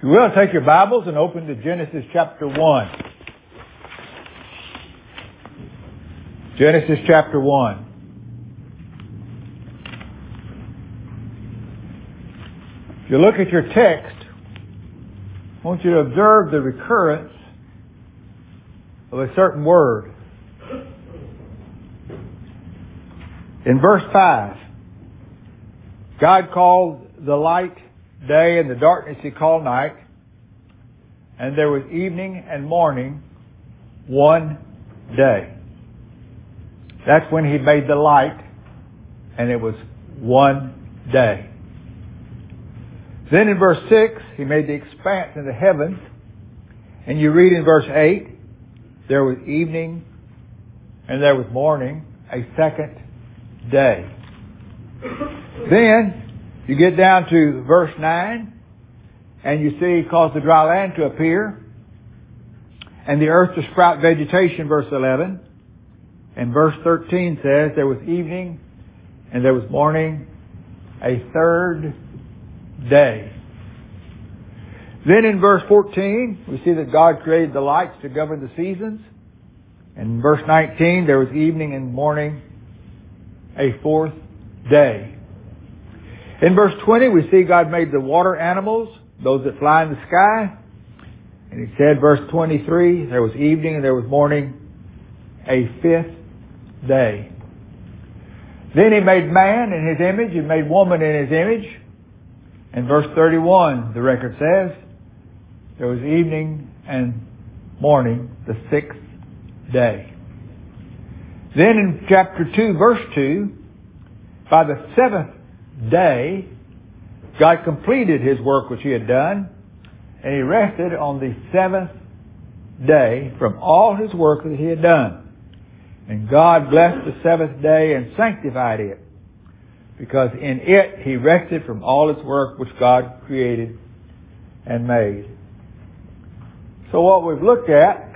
If you will, take your Bibles and open to Genesis chapter 1. Genesis chapter 1. If you look at your text, I want you to observe the recurrence of a certain word. In verse 5, God called the light day and the darkness He called night, and there was evening and morning one day. That's when He made the light, and it was one day. Then in verse 6, He made the expanse in the heavens, and you read in verse 8, there was evening and there was morning, a second day. Then you get down to verse 9, and you see He caused the dry land to appear, and the earth to sprout vegetation, verse 11. And verse 13 says, there was evening and there was morning, a third day. Then in verse 14, we see that God created the lights to govern the seasons. And in verse 19, there was evening and morning, a fourth day. In verse 20, we see God made the water animals, those that fly in the sky. And He said, verse 23, there was evening and there was morning, a fifth day. Then He made man in His image and made woman in His image. And verse 31, the record says, there was evening and morning, the sixth day. Then in chapter 2, verse 2, by the seventh day, God completed His work which He had done, and He rested on the seventh day from all His work that He had done. And God blessed the seventh day and sanctified it, because in it He rested from all His work which God created and made. So what we've looked at,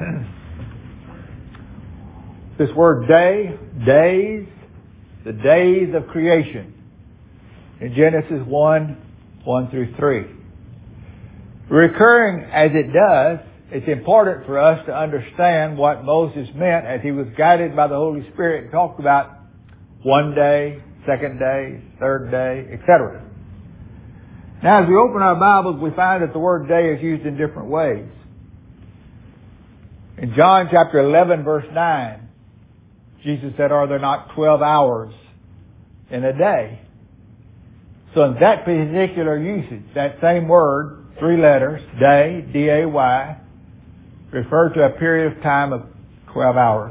this word day, days, the days of creation, in Genesis 1 through 3. Recurring as it does, it's important for us to understand what Moses meant as he was guided by the Holy Spirit and talked about one day, second day, third day, etc. Now, as we open our Bibles, we find that the word day is used in different ways. In John chapter 11, verse 9, Jesus said, are there not 12 hours in a day? So in that particular usage, that same word, 3 letters, day, D-A-Y, referred to a period of time of 12 hours.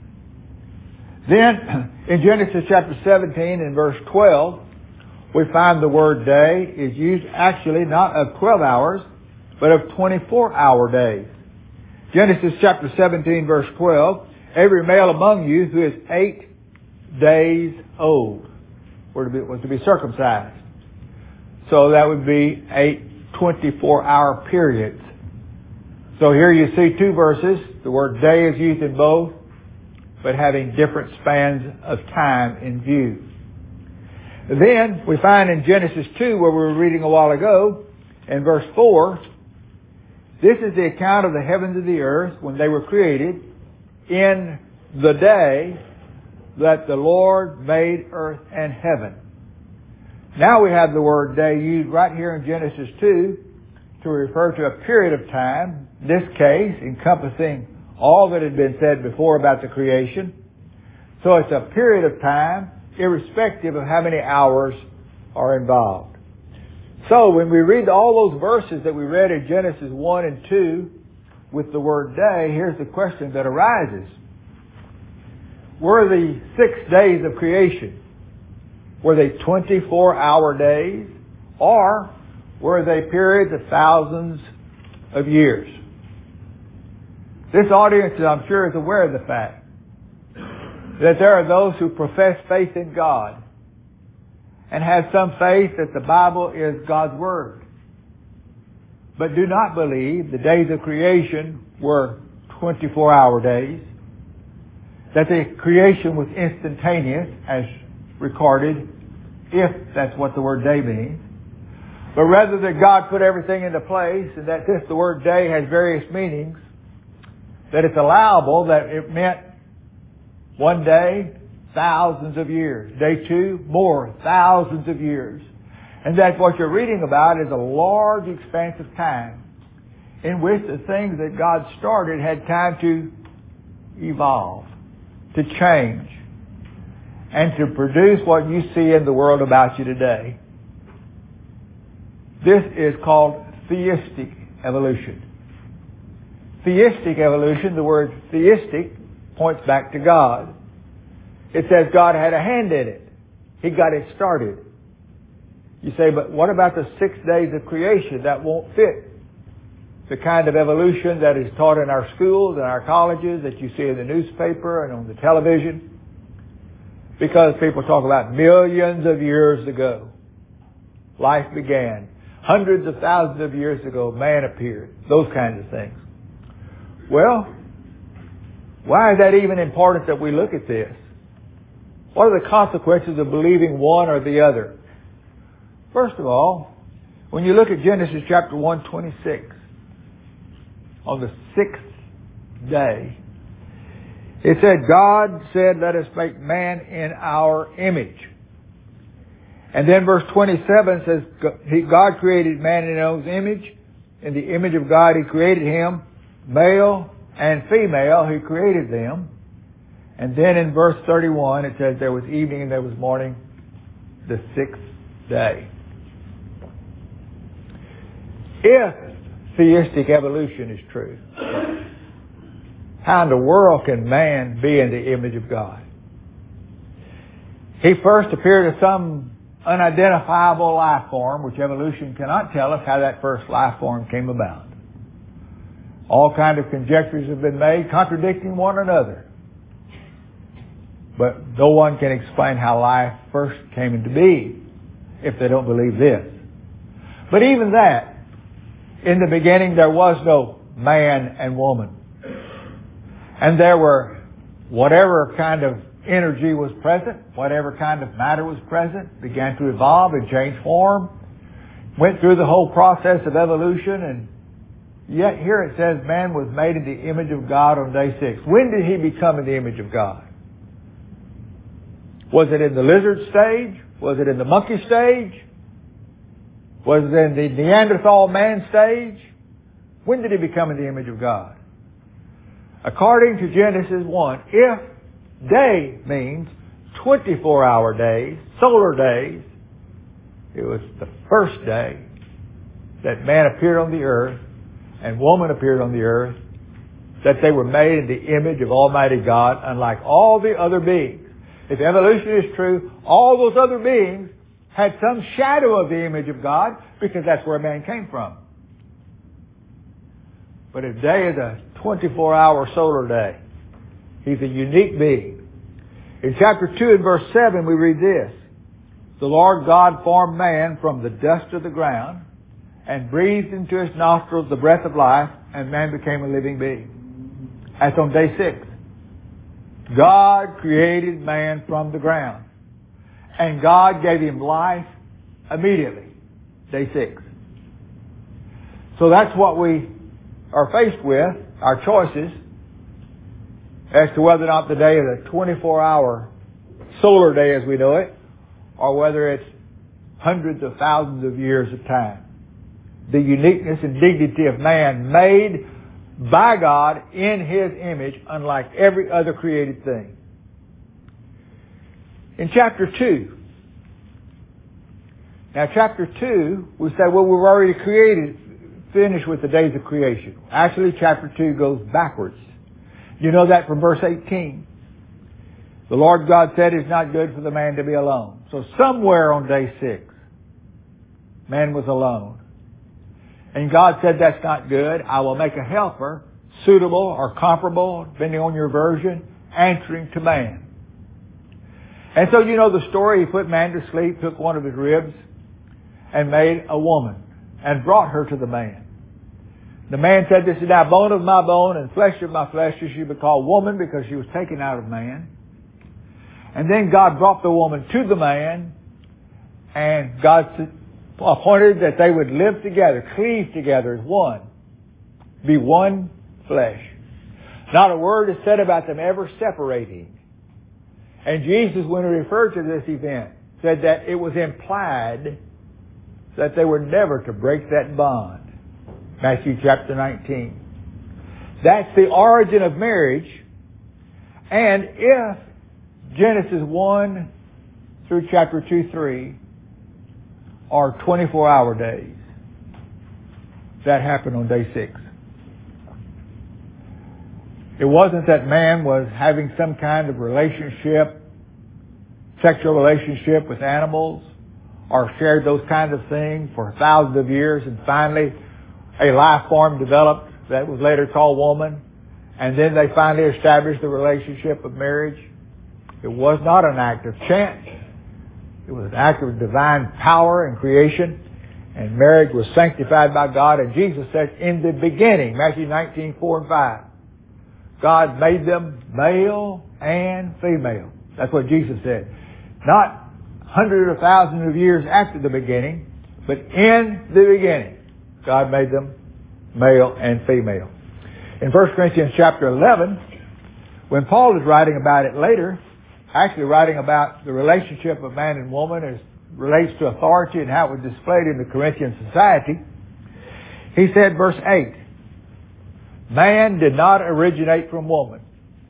Then, in Genesis chapter 17 and verse 12, we find the word day is used actually not of 12 hours, but of 24-hour days. Genesis chapter 17 verse 12, every male among you who is 8 days old was to be circumcised. So that would be 8 24-hour periods. So here you see 2 verses. The word day is used in both, but having different spans of time in view. Then we find in Genesis 2, where we were reading a while ago, in verse 4, this is the account of the heavens and the earth when they were created in the day that the Lord made earth and heaven. Now we have the word day used right here in Genesis 2 to refer to a period of time, in this case encompassing all that had been said before about the creation. So it's a period of time irrespective of how many hours are involved. So when we read all those verses that we read in Genesis 1 and 2 with the word day, here's the question that arises. Were the 6 days of creation, were they 24-hour days, or were they periods of thousands of years? This audience, I'm sure, is aware of the fact that there are those who profess faith in God and have some faith that the Bible is God's Word, but do not believe the days of creation were 24-hour days, that the creation was instantaneous as recorded, if that's what the word day means, But rather that God put everything into place, and that since the word day has various meanings, that it's allowable that it meant one day, thousands of years. Day two, more, thousands of years. And that what you're reading about is a large expanse of time in which the things that God started had time to evolve, to change, and to produce what you see in the world about you today. This is called theistic evolution. Theistic evolution, the word theistic, points back to God. It says God had a hand in it. He got it started. You say, but what about the 6 days of creation? That won't fit the kind of evolution that is taught in our schools and our colleges, that you see in the newspaper and on the television. Because people talk about millions of years ago, life began. Hundreds of thousands of years ago, man appeared. Those kinds of things. Well, why is that even important that we look at this? What are the consequences of believing one or the other? First of all, when you look at Genesis chapter 1:26, on the 6th day, it said, God said, let us make man in our image. And then verse 27 says, God created man in his image. In the image of God He created him. Male and female He created them. And then in verse 31 it says, there was evening and there was morning, the 6th day. If theistic evolution is true, how in the world can man be in the image of God? He first appeared as some unidentifiable life form, which evolution cannot tell us how that first life form came about. All kinds of conjectures have been made contradicting one another. But no one can explain how life first came into being if they don't believe this. But even that, in the beginning there was no man and woman. And there were whatever kind of energy was present, whatever kind of matter was present, began to evolve and change form, went through the whole process of evolution, and yet here it says man was made in the image of God on day 6. When did he become in the image of God? Was it in the lizard stage? Was it in the monkey stage? Was it in the Neanderthal man stage? When did he become in the image of God? According to Genesis 1, if day means 24-hour days, solar days, it was the first day that man appeared on the earth and woman appeared on the earth, that they were made in the image of Almighty God, unlike all the other beings. If evolution is true, all those other beings had some shadow of the image of God, because that's where man came from. But if day is a 24-hour solar day, he's a unique being. In chapter 2 and verse 7 we read this. The Lord God formed man from the dust of the ground and breathed into his nostrils the breath of life, and man became a living being. That's on day 6. God created man from the ground. And God gave him life immediately. Day 6. So that's what we are faced with, our choices, as to whether or not the day is a 24-hour solar day as we know it, or whether it's hundreds of thousands of years of time. The uniqueness and dignity of man made by God in His image, unlike every other created thing. In chapter 2, now chapter 2, we say, well, we've already finished with the days of creation. Actually, chapter 2 goes backwards. You know that from verse 18. The Lord God said it's not good for the man to be alone. So somewhere on day 6, man was alone. And God said, that's not good. I will make a helper suitable or comparable, depending on your version, answering to man. And so you know the story. He put man to sleep, took one of his ribs, and made a woman, and brought her to the man. The man said, this is now bone of my bone and flesh of my flesh. She should be called woman, because she was taken out of man. And then God brought the woman to the man, and God appointed that they would live together, cleave together as one, be one flesh. Not a word is said about them ever separating. And Jesus, when he referred to this event, said that it was implied that they were never to break that bond. Matthew chapter 19. That's the origin of marriage. And if Genesis 1 through chapter 2, 3 are 24-hour days, that happened on day 6. It wasn't that man was having some kind of relationship, sexual relationship with animals, or shared those kinds of things for thousands of years, and finally a life form developed that was later called woman, and then they finally established the relationship of marriage. It was not an act of chance. It was an act of divine power and creation, and marriage was sanctified by God. And Jesus said, in the beginning, Matthew 19, 4 and 5, God made them male and female. That's what Jesus said. Not hundreds or thousands of years after the beginning, but in the beginning, God made them male and female. In 1 Corinthians chapter 11, when Paul is writing about it later, actually writing about the relationship of man and woman as relates to authority and how it was displayed in the Corinthian society, he said, verse 8, man did not originate from woman.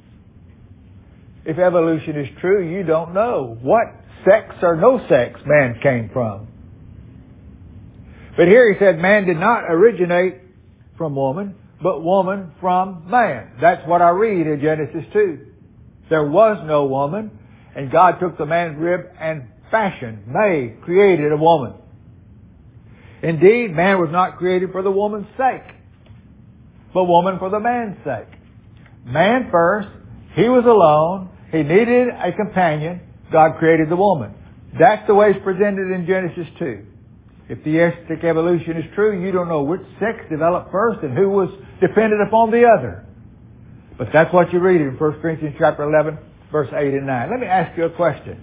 If evolution is true, you don't know what sex or no sex man came from. But here he said man did not originate from woman, but woman from man. That's what I read in Genesis 2. There was no woman, and God took the man's rib and fashioned, made, created a woman. Indeed, man was not created for the woman's sake, but woman for the man's sake. Man first, he was alone, he needed a companion, God created the woman. That's the way it's presented in Genesis 2. If theistic evolution is true, you don't know which sex developed first and who was dependent upon the other. But that's what you read in 1 Corinthians chapter 11, verse 8 and 9. Let me ask you a question.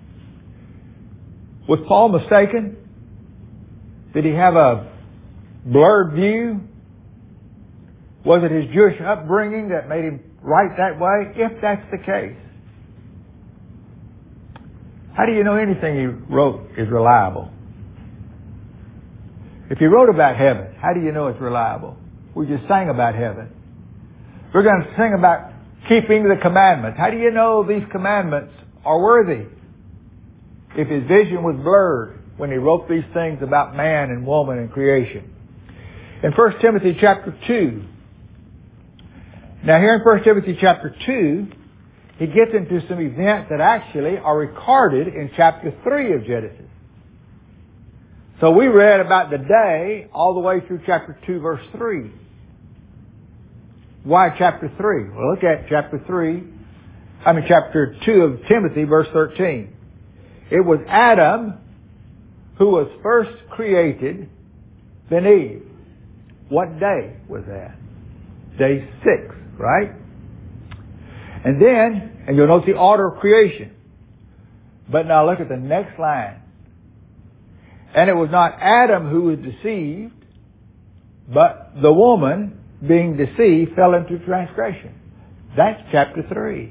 Was Paul mistaken? Did he have a blurred view? Was it his Jewish upbringing that made him write that way? If that's the case, how do you know anything he wrote is reliable? If he wrote about heaven, how do you know it's reliable? We just sang about heaven. We're going to sing about keeping the commandments. How do you know these commandments are worthy? If his vision was blurred when he wrote these things about man and woman and creation. In 1 Timothy chapter 2, now here in 1 Timothy chapter 2, he gets into some events that actually are recorded in chapter 3 of Genesis. So we read about the day all the way through chapter 2, verse 3. Why chapter 3? Well, look at chapter 2 of Timothy, verse 13. It was Adam who was first created, then Eve. What day was that? Day 6, right? And then, and you'll note the order of creation. But now look at the next line. And it was not Adam who was deceived, but the woman, being deceived, fell into transgression. That's chapter 3.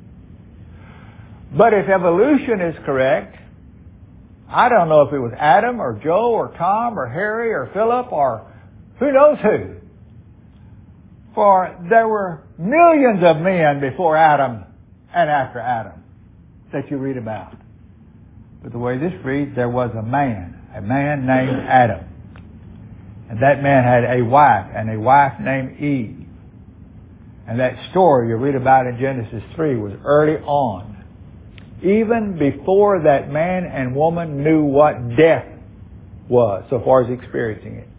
But if evolution is correct, I don't know if it was Adam or Joe or Tom or Harry or Philip or who knows who. For there were millions of men before Adam and after Adam that you read about. But the way this reads, there was a man named Adam. And that man had a wife named Eve. And that story you read about in Genesis 3 was early on. Even before that man and woman knew what death was, so far as experiencing it.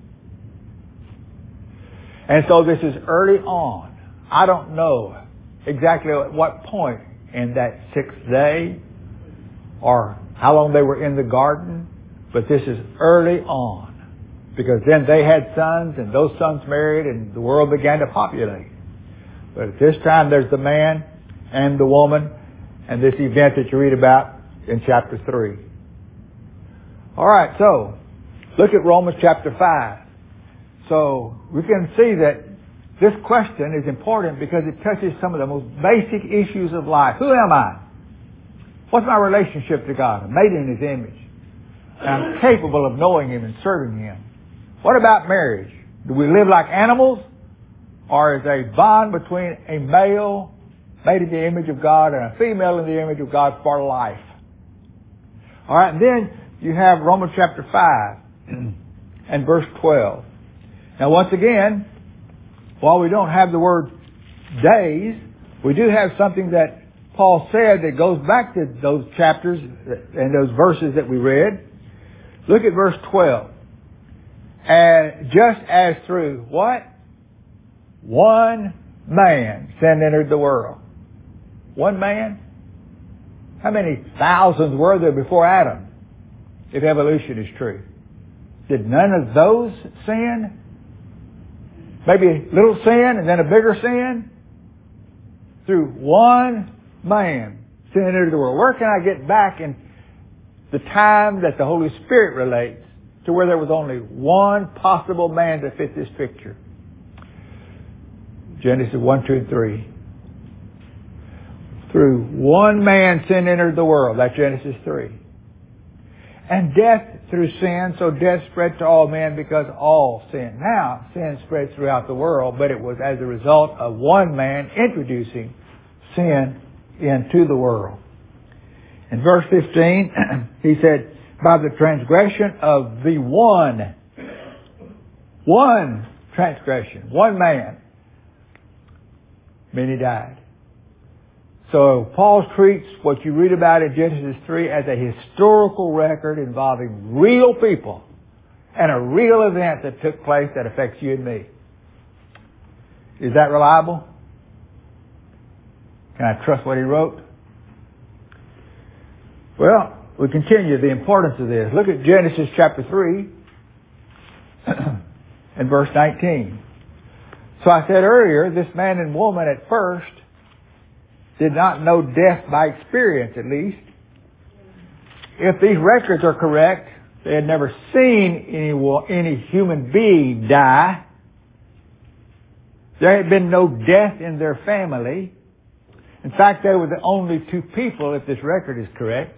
And so this is early on. I don't know exactly at what point in that 6th day or how long they were in the garden, but this is early on. Because then they had sons, and those sons married, and the world began to populate. But at this time, there's the man and the woman, and this event that you read about in chapter 3. All right, so Look at Romans chapter 5. So we can see that this question is important because it touches some of the most basic issues of life. Who am I? What's my relationship to God? I'm made in His image. And I'm capable of knowing Him and serving Him. What about marriage? Do we live like animals? Or is a bond between a male made in the image of God and a female in the image of God for life? All right, and then you have Romans chapter 5 and verse 12. Now once again, while we don't have the word days, we do have something that Paul said that goes back to those chapters and those verses that we read. Look at verse 12. And just as through what? One man sin entered the world. One man? How many thousands were there before Adam, if evolution is true? Did none of those sin? Maybe a little sin and then a bigger sin? Through one man sin entered the world. Where can I get back in the time that the Holy Spirit relates to where there was only one possible man to fit this picture? Genesis 1, 2, and 3. Through one man sin entered the world. That's Genesis 3. And death through sin, so death spread to all men because all sinned. Now, sin spread throughout the world, but it was as a result of one man introducing sin into the world. In verse 15, he said, by the transgression of the one transgression, one man, many died. So Paul treats what you read about in Genesis 3 as a historical record involving real people and a real event that took place that affects you and me. Is that reliable? Can I trust what he wrote? Well, we continue the importance of this. Look at Genesis chapter 3 and verse 19. So I said earlier, this man and woman at first did not know death by experience, at least. If these records are correct, they had never seen any human being die. There had been no death in their family. In fact, they were the only two people, if this record is correct.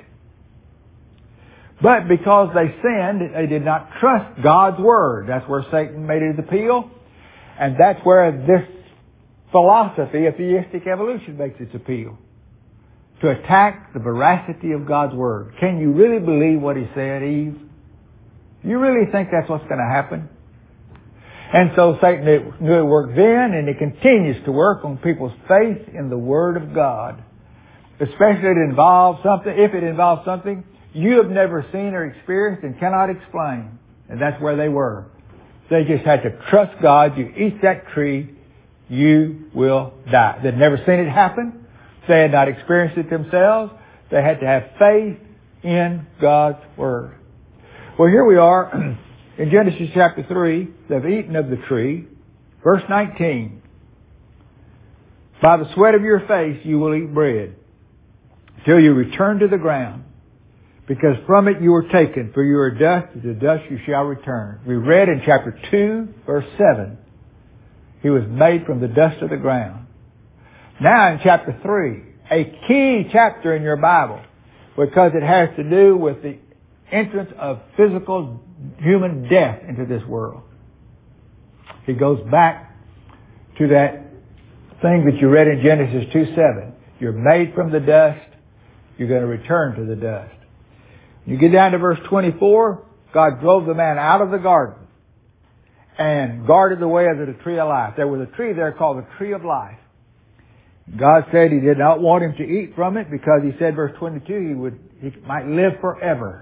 But because they sinned, they did not trust God's Word. That's where Satan made his appeal. And that's where this philosophy of theistic evolution makes its appeal. To attack the veracity of God's Word. Can you really believe what He said, Eve? You really think that's what's going to happen? And so Satan knew it worked then, and it continues to work on people's faith in the Word of God. Especially if it involves something you have never seen or experienced and cannot explain. And that's where they were. They just had to trust God. You eat that tree, you will die. They'd never seen it happen. They had not experienced it themselves. They had to have faith in God's Word. Well, here we are in Genesis chapter 3. They've eaten of the tree. Verse 19. By the sweat of your face you will eat bread till you return to the ground. Because from it you were taken, for you are dust, to the dust you shall return. We read in chapter 2, verse 7. He was made from the dust of the ground. Now in chapter 3, a key chapter in your Bible, because it has to do with the entrance of physical human death into this world. He goes back to that thing that you read in Genesis 2:7. You're made from the dust. You're going to return to the dust. You get down to verse 24, God drove the man out of the garden and guarded the way of the tree of life. There was a tree there called the tree of life. God said He did not want him to eat from it because He said, verse 22, he might live forever.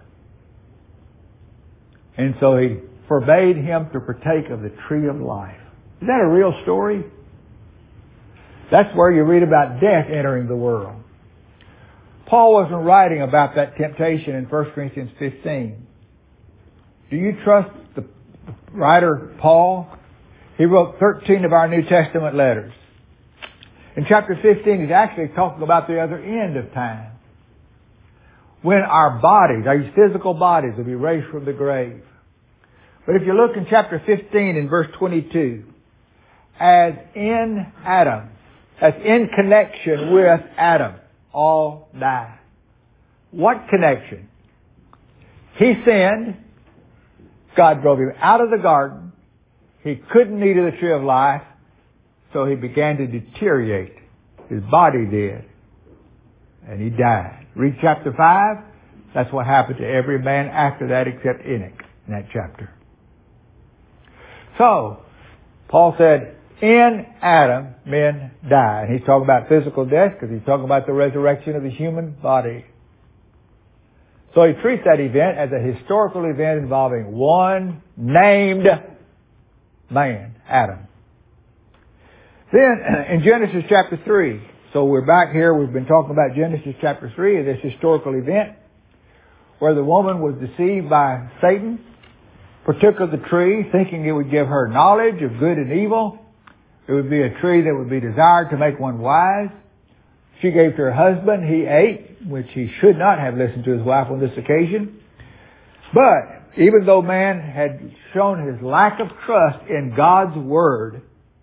And so He forbade him to partake of the tree of life. Is that a real story? That's where you read about death entering the world. Paul wasn't writing about that temptation in 1 Corinthians 15. Do you trust the writer Paul? He wrote 13 of our New Testament letters. In chapter 15, he's actually talking about the other end of time. When our bodies, our physical bodies, will be raised from the grave. But if you look in chapter 15 in verse 22, as in Adam, as in connection with Adam, all die. What connection? He sinned. God drove him out of the garden. He couldn't eat of the tree of life, so he began to deteriorate. His body did. And he died. Read chapter 5. That's what happened to every man after that except Enoch in that chapter. So, Paul said, in Adam, men die. And he's talking about physical death because he's talking about the resurrection of the human body. So he treats that event as a historical event involving one named man, Adam. Then, in Genesis chapter 3, so we're back here, we've been talking about Genesis chapter 3, this historical event, where the woman was deceived by Satan, partook of the tree, thinking it would give her knowledge of good and evil. It would be a tree that would be desired to make one wise. She gave to her husband, he ate, which he should not have listened to his wife on this occasion. But, even though man had shown his lack of trust in God's Word,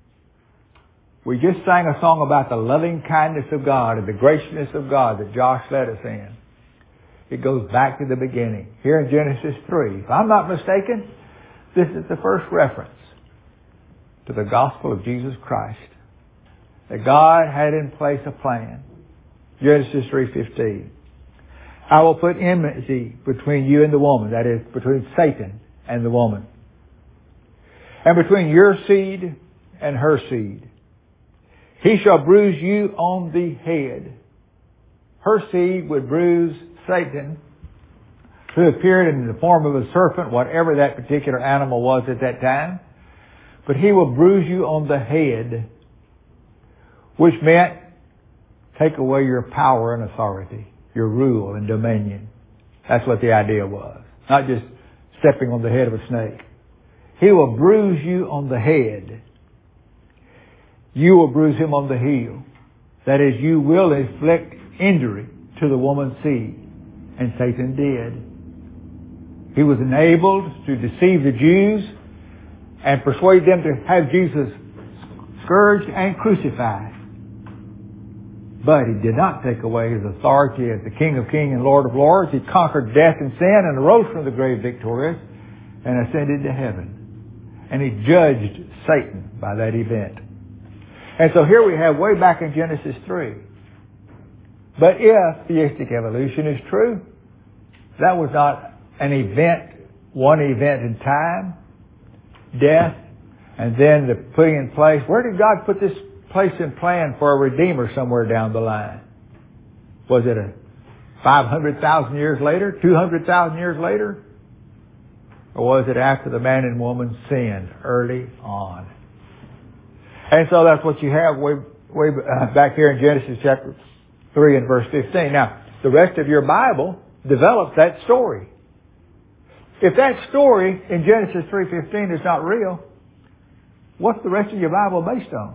we just sang a song about the loving kindness of God and the graciousness of God that Josh led us in. It goes back to the beginning. Here in Genesis 3. If I'm not mistaken, this is the first reference to the gospel of Jesus Christ. That God had in place a plan. Genesis 3:15. I will put enmity between you and the woman. That is, between Satan and the woman. And between your seed and her seed. He shall bruise you on the head. Her seed would bruise Satan, who appeared in the form of a serpent, whatever that particular animal was at that time. But he will bruise you on the head, which meant take away your power and authority, your rule and dominion. That's what the idea was. Not just stepping on the head of a snake. He will bruise you on the head. You will bruise him on the heel. That is, you will inflict injury to the woman's seed. And Satan did. He was enabled to deceive the Jews and persuade them to have Jesus scourged and crucified. But he did not take away his authority as the King of Kings and Lord of Lords. He conquered death and sin and arose from the grave victorious and ascended to heaven. And he judged Satan by that event. And so here we have way back in Genesis 3. But if theistic evolution is true, that was not an event, one event in time, death, and then the putting in place. Where did God put this place in plan for a Redeemer somewhere down the line? Was it 500,000 years later, 200,000 years later? Or was it after the man and woman sinned early on? And so that's what you have way back here in Genesis chapter 3 and verse 15. Now, the rest of your Bible develops that story. If that story in Genesis 3:15 is not real, what's the rest of your Bible based on?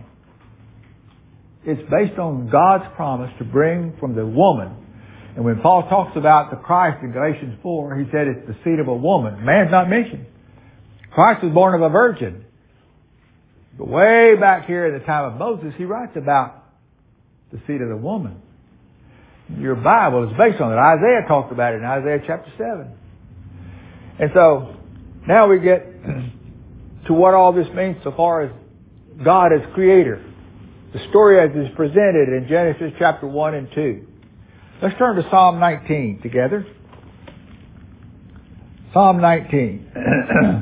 It's based on God's promise to bring from the woman. And when Paul talks about the Christ in Galatians 4, he said it's the seed of a woman. Man's not mentioned. Christ was born of a virgin. But way back here in the time of Moses, he writes about the seed of the woman. Your Bible is based on it. Isaiah talked about it in Isaiah chapter 7. And so, now we get to what all this means so far as God as creator. The story as is presented in Genesis chapter 1 and 2. Let's turn to Psalm 19 together. Psalm 19.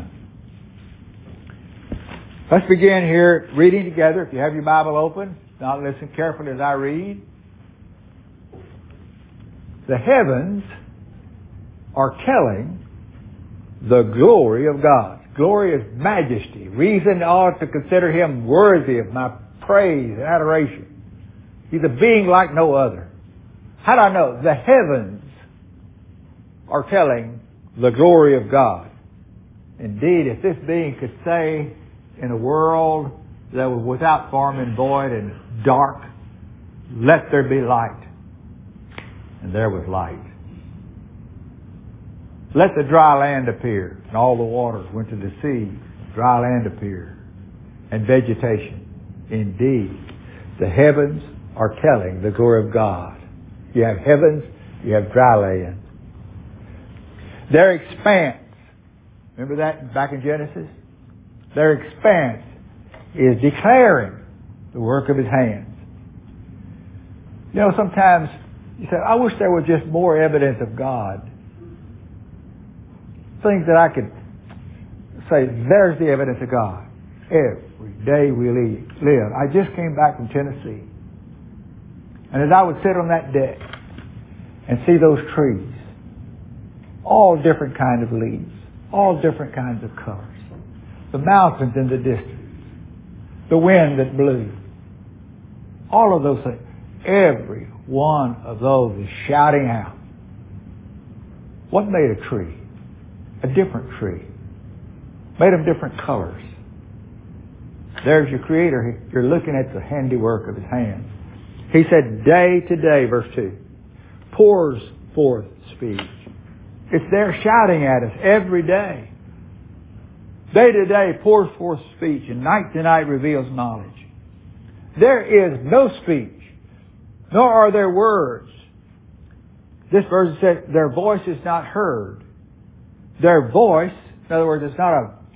Let's begin here reading together. If you have your Bible open, now listen carefully as I read. The heavens are telling the glory of God. Glory is majesty. Reason ought to consider Him worthy of my praise and adoration. He's a being like no other. How do I know? The heavens are telling the glory of God. Indeed, if this being could say in a world that was without form and void and dark, let there be light. And there was light. let the dry land appear. And all the waters went to the sea. Dry land appeared. And vegetation. Indeed, the heavens are telling the glory of God. You have heavens, you have dry land. Their expanse, remember that back in Genesis? Their expanse is declaring the work of His hands. You know, sometimes you say, I wish there was just more evidence of God. Things that I could say, there's the evidence of God. Every day we live. I just came back from Tennessee. And as I would sit on that deck and see those trees, all different kinds of leaves, all different kinds of colors, the mountains in the distance, the wind that blew, all of those things, every one of those is shouting out. What made a tree? A different tree. Made of different colors. There's your Creator. You're looking at the handiwork of His hands. He said, day to day, verse 2, pours forth speech. It's there shouting at us every day. Day to day pours forth speech, and night to night reveals knowledge. There is no speech, nor are there words. This verse said, their voice is not heard. Their voice, in other words, it's not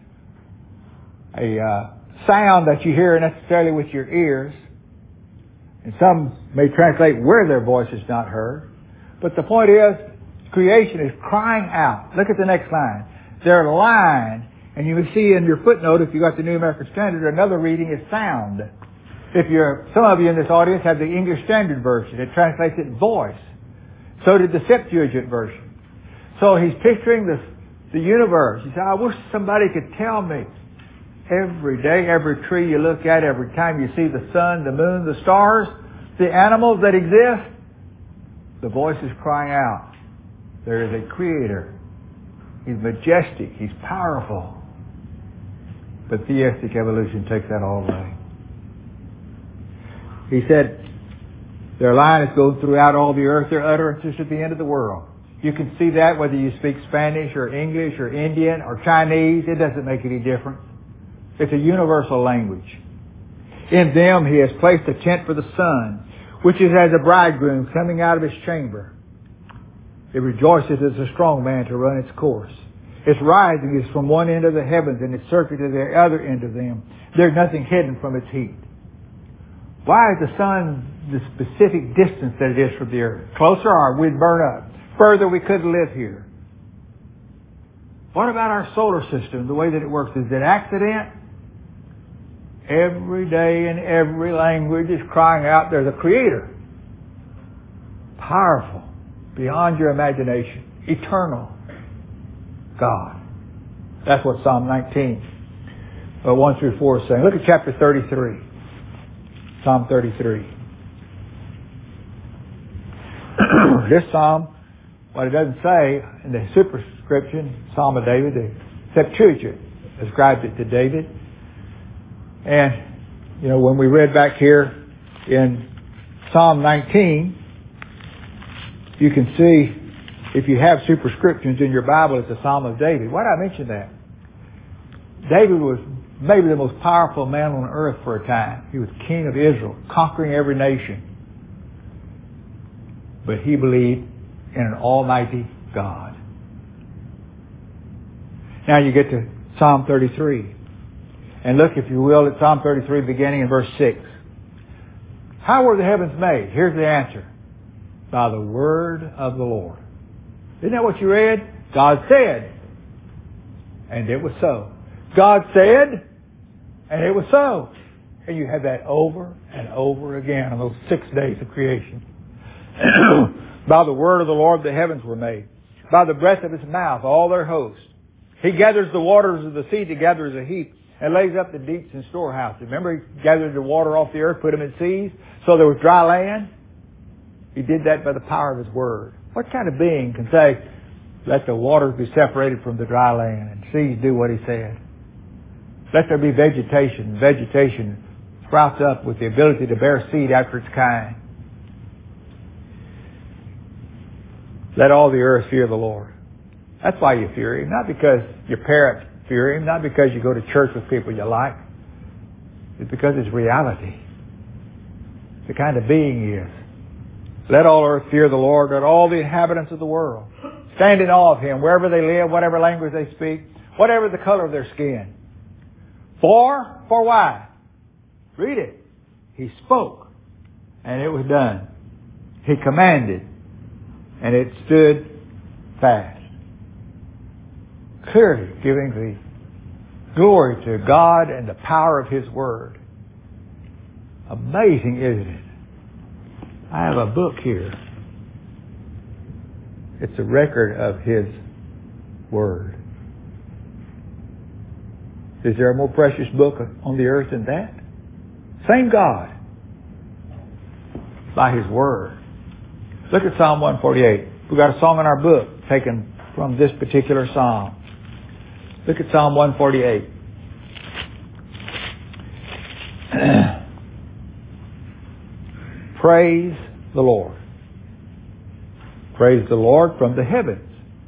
a sound that you hear necessarily with your ears. And some may translate where their voice is not heard. But the point is, creation is crying out. Look at the next line. Their line, and you will see in your footnote, if you got the New American Standard, another reading is sound. Some of you in this audience have the English Standard Version. It translates it voice. So did the Septuagint version. So he's picturing the universe. He said, I wish somebody could tell me. Every day, every tree you look at, every time you see the sun, the moon, the stars, the animals that exist, the voice is crying out. There is a Creator. He's majestic. He's powerful. But theistic evolution takes that all away. He said, their line is going throughout all the earth, their utterances at the end of the world. You can see that whether you speak Spanish or English or Indian or Chinese. It doesn't make any difference. It's a universal language. In them He has placed a tent for the sun, which is as a bridegroom coming out of his chamber. It rejoices as a strong man to run its course. Its rising is from one end of the heavens, and its circuit to the other end of them. There's nothing hidden from its heat. Why is the sun the specific distance that it is from the earth? Closer, or we'd burn up. Further, we couldn't live here. What about our solar system, the way that it works? Is it accident? Every day in every language is crying out, there's a Creator. Powerful, beyond your imagination, eternal God. That's what Psalm 19, 1 through 4 is saying. Look at chapter 33. Psalm 33. This psalm, what it doesn't say in the superscription, Psalm of David, the Septuagint ascribes it to David. And, when we read back here in Psalm 19, you can see, if you have superscriptions in your Bible, it's a Psalm of David. Why did I mention that? David was maybe the most powerful man on earth for a time. He was king of Israel, conquering every nation. But he believed in an almighty God. Now you get to Psalm 33. And look, if you will, at Psalm 33 beginning in verse 6. How were the heavens made? Here's the answer. By the word of the Lord. Isn't that what you read? God said. And it was so. God said, and it was so. And you have that over and over again on those 6 days of creation. By the word of the Lord the heavens were made. By the breath of His mouth all their hosts. He gathers the waters of the sea together as a heap, and lays up the deeps in storehouses. Remember, He gathered the water off the earth, put them in seas, so there was dry land? He did that by the power of His word. What kind of being can say, let the waters be separated from the dry land, and seas do what He said? Let there be vegetation. Vegetation sprouts up with the ability to bear seed after its kind. Let all the earth fear the Lord. That's why you fear Him. Not because your parents fear Him. Not because you go to church with people you like. It's because it's reality. The kind of being He is. Let all earth fear the Lord. Let all the inhabitants of the world stand in awe of Him, wherever they live, whatever language they speak, whatever the color of their skin. For why? Read it. He spoke, and it was done. He commanded, and it stood fast. Clearly giving the glory to God and the power of His Word. Amazing, isn't it? I have a book here. It's a record of His Word. Is there a more precious book on the earth than that? Same God. By His Word. Look at Psalm 148. We've got a song in our book taken from this particular psalm. Look at Psalm 148. Praise the Lord. Praise the Lord from the heavens.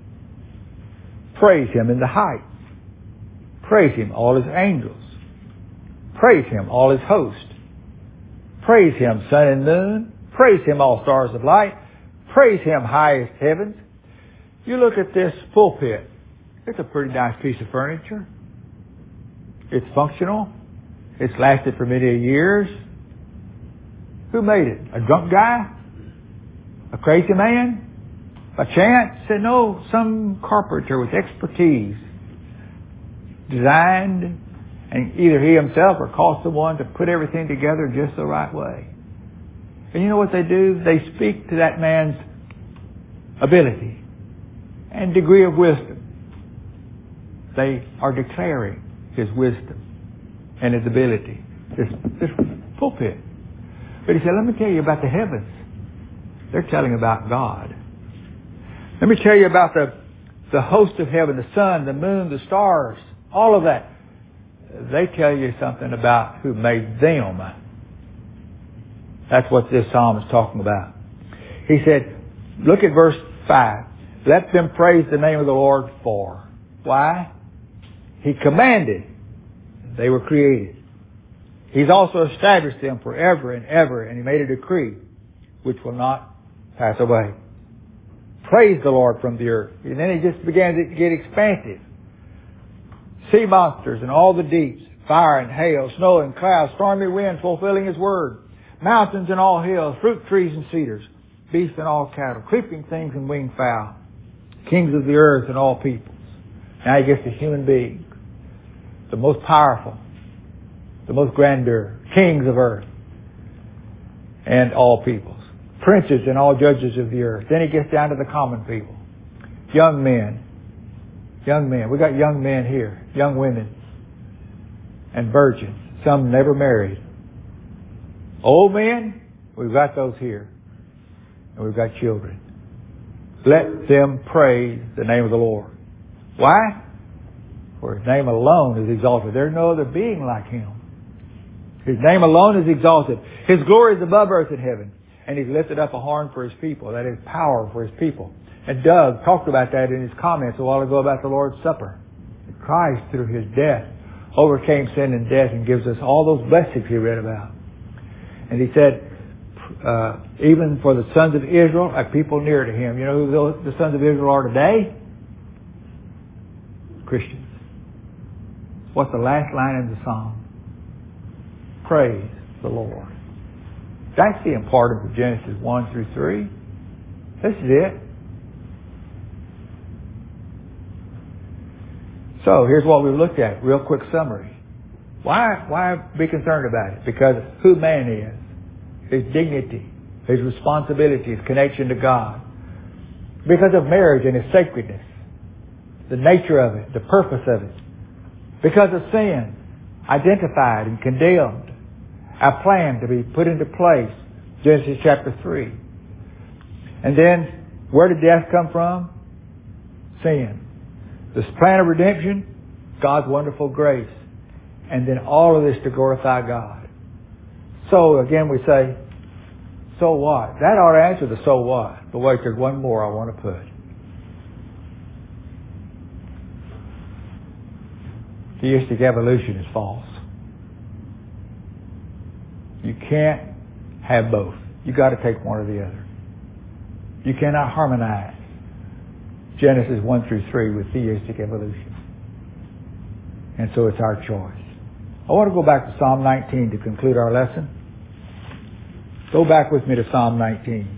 Praise Him in the heights. Praise Him, all His angels. Praise Him, all His host. Praise Him, sun and moon. Praise Him, all stars of light. Praise Him, highest heavens. You look at this pulpit. It's a pretty nice piece of furniture. It's functional. It's lasted for many years. Who made it? A drunk guy? A crazy man? By chance? Said no, some carpenter with expertise designed, and either he himself or caused someone to put everything together just the right way. And you know what they do? They speak to that man's ability and degree of wisdom. They are declaring his wisdom and his ability. This pulpit. But he said, let me tell you about the heavens. They're telling about God. Let me tell you about the host of heaven, the sun, the moon, the stars, all of that. They tell you something about who made them. That's what this psalm is talking about. He said, look at verse 5. Let them praise the name of the Lord for. Why? He commanded. They were created. He's also established them forever and ever, and He made a decree which will not pass away. Praise the Lord from the earth. And then He just began to get expansive. Sea monsters and all the deeps, fire and hail, snow and clouds, stormy winds fulfilling His word, mountains and all hills, fruit trees and cedars, beasts and all cattle, creeping things and winged fowl, kings of the earth and all peoples. Now He gets to human beings, the most powerful, the most grandeur, kings of earth and all peoples, princes and all judges of the earth. Then He gets down to the common people, young men. We got young men here, young women and virgins, some never married. Old men, we've got those here. And we've got children. Let them praise the name of the Lord. Why? For His name alone is exalted. There's no other being like Him. His name alone is exalted. His glory is above earth and heaven. And He's lifted up a horn for His people. That is power for His people. And Doug talked about that in his comments a while ago about the Lord's Supper. Christ, through His death, overcame sin and death and gives us all those blessings He read about. And He said, even for the sons of Israel, a people near to Him. You know who the sons of Israel are today? Christians. What's the last line in the psalm? Praise the Lord. That's the importance of Genesis 1 through 3. This is it. So here's what we've looked at. Real quick summary. Why be concerned about it? Because who man is, his dignity, his responsibility, his connection to God. Because of marriage and its sacredness, the nature of it, the purpose of it. Because of sin, identified and condemned, our plan to be put into place, Genesis chapter 3. And then, where did death come from? Sin. This plan of redemption, God's wonderful grace. And then all of this to glorify God. So again we say, so what? That ought to answer the so what. But wait, there's one more I want to put. Theistic evolution is false. You can't have both. You got to take one or the other. You cannot harmonize Genesis 1 through 3 with theistic evolution. And so it's our choice. I want to go back to Psalm 19 to conclude our lesson. Go back with me to Psalm 19.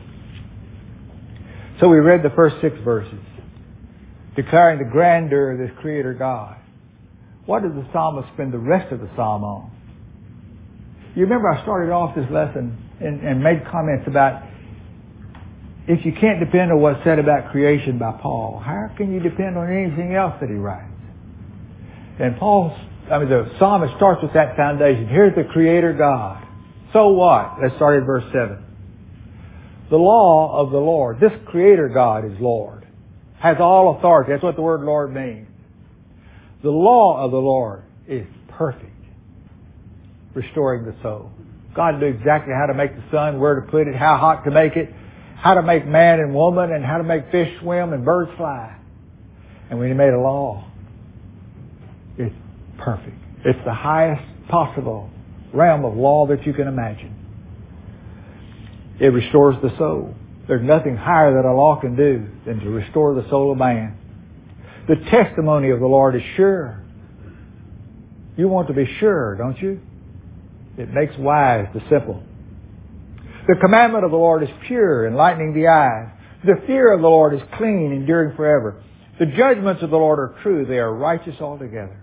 So we read the first 6 verses, declaring the grandeur of this Creator God. What does the psalmist spend the rest of the psalm on? You remember I started off this lesson and made comments about if you can't depend on what's said about creation by Paul, how can you depend on anything else that he writes? And the psalmist starts with that foundation. Here's the Creator God. So what? Let's start at verse 7. The law of the Lord. This Creator God is Lord. Has all authority. That's what the word Lord means. The law of the Lord is perfect. Restoring the soul. God knew exactly how to make the sun, where to put it, how hot to make it, how to make man and woman, and how to make fish swim and birds fly. And when He made a law, it's perfect. It's the highest possible realm of law that you can imagine. It restores the soul. There's nothing higher that a law can do than to restore the soul of man. The testimony of the Lord is sure. You want to be sure, don't you? It makes wise the simple. The commandment of the Lord is pure, enlightening the eyes. The fear of the Lord is clean, enduring forever. The judgments of the Lord are true. They are righteous altogether.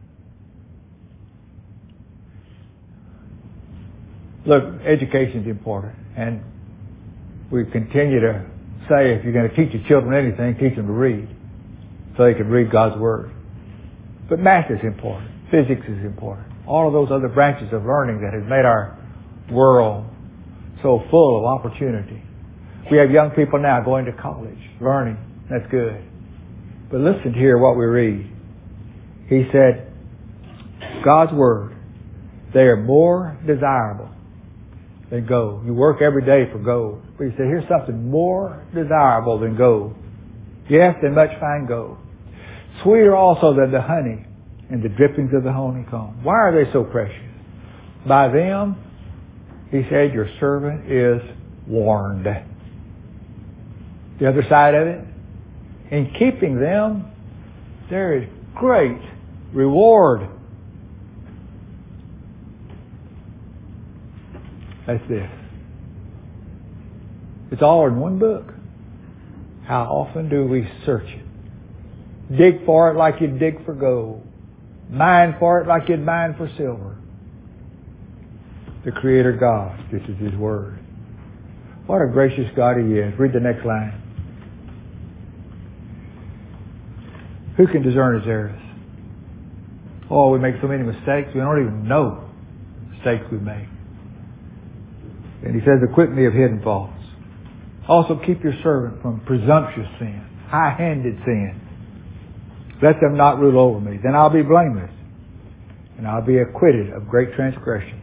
Look, education is important. And we continue to say if you're going to teach your children anything, teach them to read so they can read God's Word. But math is important. Physics is important. All of those other branches of learning that has made our world so full of opportunity. We have young people now going to college, learning. That's good. But listen to hear what we read. He said, God's Word, they are more desirable than gold. You work every day for gold. But he said, here's something more desirable than gold. Yes, than much fine gold. Sweeter also than the honey and the drippings of the honeycomb. Why are they so precious? By them, he said, your servant is warned. The other side of it, in keeping them, there is great reward. That's this. It's all in one book. How often do we search it? Dig for it like you'd dig for gold. Mine for it like you'd mine for silver. The Creator God. This is His Word. What a gracious God He is. Read the next line. Who can discern His errors? Oh, we make so many mistakes. We don't even know the mistakes we make. And He says, acquit me of hidden faults. Also keep your servant from presumptuous sin, high-handed sin. Let them not rule over me. Then I'll be blameless, and I'll be acquitted of great transgression.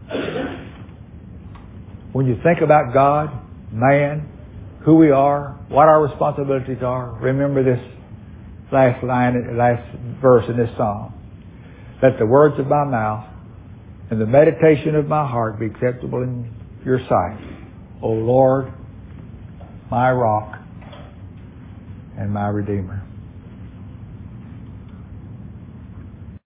When you think about God, man, who we are, what our responsibilities are, remember this last verse in this psalm. Let the words of my mouth and the meditation of my heart be acceptable in your sight, O Lord, my rock and my Redeemer.